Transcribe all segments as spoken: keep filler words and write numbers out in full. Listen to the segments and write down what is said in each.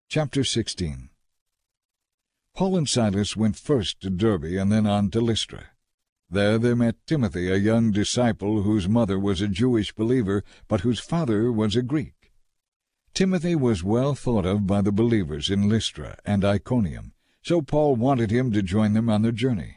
Chapter sixteen. Paul and Silas went first to Derbe and then on to Lystra. There they met Timothy, a young disciple whose mother was a Jewish believer, but whose father was a Greek. Timothy was well thought of by the believers in Lystra and Iconium, so Paul wanted him to join them on their journey.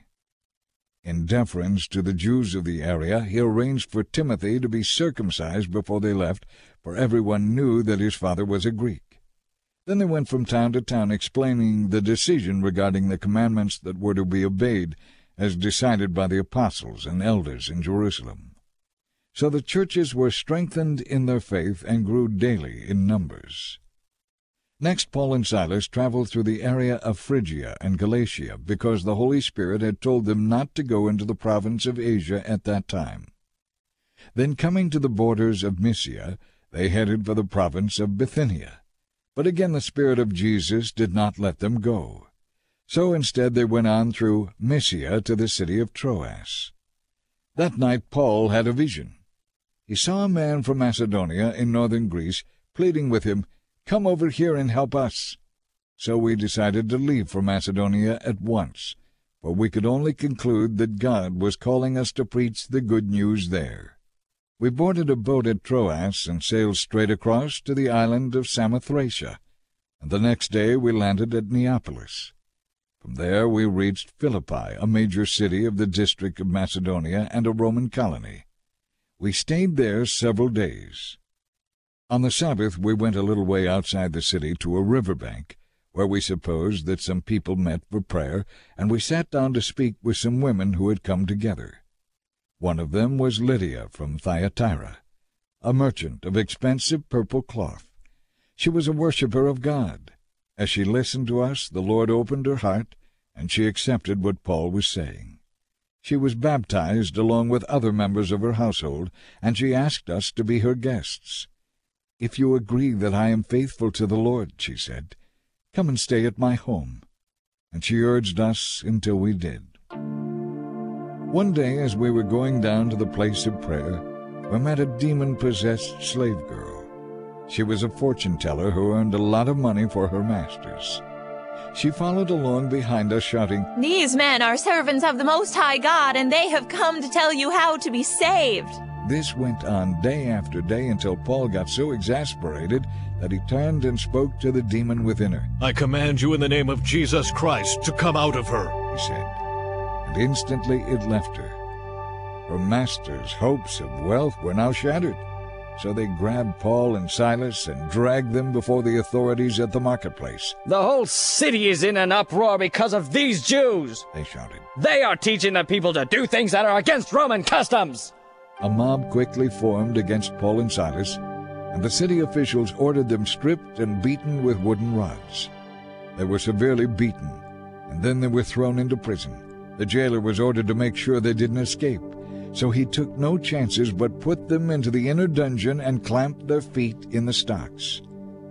In deference to the Jews of the area, he arranged for Timothy to be circumcised before they left, for everyone knew that his father was a Greek. Then they went from town to town explaining the decision regarding the commandments that were to be obeyed, as decided by the apostles and elders in Jerusalem. So the churches were strengthened in their faith and grew daily in numbers. Next, Paul and Silas traveled through the area of Phrygia and Galatia, because the Holy Spirit had told them not to go into the province of Asia at that time. Then, coming to the borders of Mysia, they headed for the province of Bithynia. But again the Spirit of Jesus did not let them go. So instead they went on through Mysia to the city of Troas. That night Paul had a vision. He saw a man from Macedonia in northern Greece pleading with him, "Come over here and help us." So we decided to leave for Macedonia at once, for we could only conclude that God was calling us to preach the good news there. We boarded a boat at Troas and sailed straight across to the island of Samothracia, and the next day we landed at Neapolis. From there we reached Philippi, a major city of the district of Macedonia and a Roman colony. We stayed there several days. On the Sabbath we went a little way outside the city to a river bank, where we supposed that some people met for prayer, and we sat down to speak with some women who had come together. One of them was Lydia from Thyatira, a merchant of expensive purple cloth. She was a worshipper of God. As she listened to us, the Lord opened her heart, and she accepted what Paul was saying. She was baptized along with other members of her household, and she asked us to be her guests. "If you agree that I am faithful to the Lord," she said, "come and stay at my home." And she urged us until we did. One day, as we were going down to the place of prayer, we met a demon-possessed slave girl. She was a fortune-teller who earned a lot of money for her masters. She followed along behind us, shouting, "These men are servants of the Most High God, and they have come to tell you how to be saved." This went on day after day until Paul got so exasperated that he turned and spoke to the demon within her. "I command you in the name of Jesus Christ to come out of her," he said. And instantly it left her. Her master's hopes of wealth were now shattered, so they grabbed Paul and Silas and dragged them before the authorities at the marketplace. "The whole city is in an uproar because of these Jews," they shouted. "They are teaching the people to do things that are against Roman customs." A mob quickly formed against Paul and Silas, and the city officials ordered them stripped and beaten with wooden rods. They were severely beaten, and then they were thrown into prison. The jailer was ordered to make sure they didn't escape, so he took no chances but put them into the inner dungeon and clamped their feet in the stocks.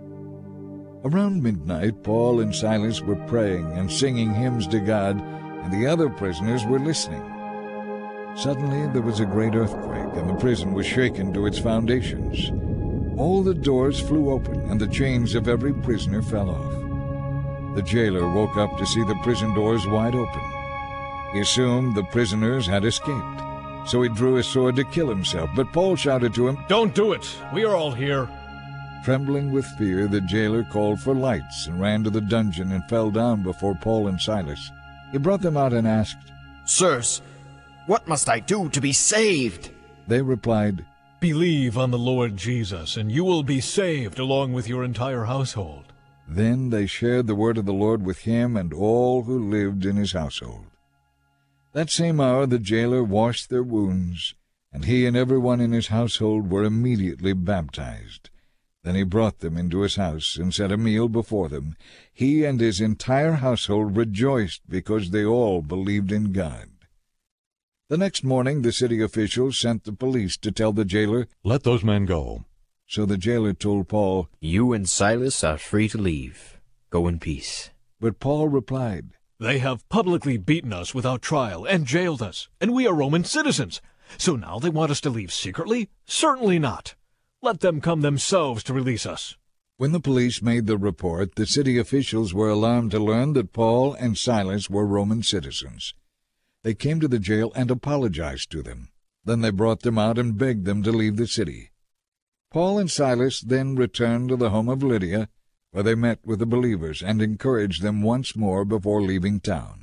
Around midnight, Paul and Silas were praying and singing hymns to God, and the other prisoners were listening. Suddenly there was a great earthquake, and the prison was shaken to its foundations. All the doors flew open, and the chains of every prisoner fell off. The jailer woke up to see the prison doors wide open. He assumed the prisoners had escaped, so he drew his sword to kill himself, but Paul shouted to him, "Don't do it! We are all here." Trembling with fear, the jailer called for lights and ran to the dungeon and fell down before Paul and Silas. He brought them out and asked, "Sirs, what must I do to be saved?" They replied, "Believe on the Lord Jesus, and you will be saved along with your entire household." Then they shared the word of the Lord with him and all who lived in his household. That same hour the jailer washed their wounds, and he and everyone in his household were immediately baptized. Then he brought them into his house and set a meal before them. He and his entire household rejoiced because they all believed in God. The next morning the city officials sent the police to tell the jailer, "Let those men go." So the jailer told Paul, "You and Silas are free to leave. Go in peace." But Paul replied, "They have publicly beaten us without trial and jailed us, and we are Roman citizens. So now they want us to leave secretly? Certainly not. Let them come themselves to release us." When the police made the report, the city officials were alarmed to learn that Paul and Silas were Roman citizens. They came to the jail and apologized to them. Then they brought them out and begged them to leave the city. Paul and Silas then returned to the home of Lydia, where they met with the believers and encouraged them once more before leaving town.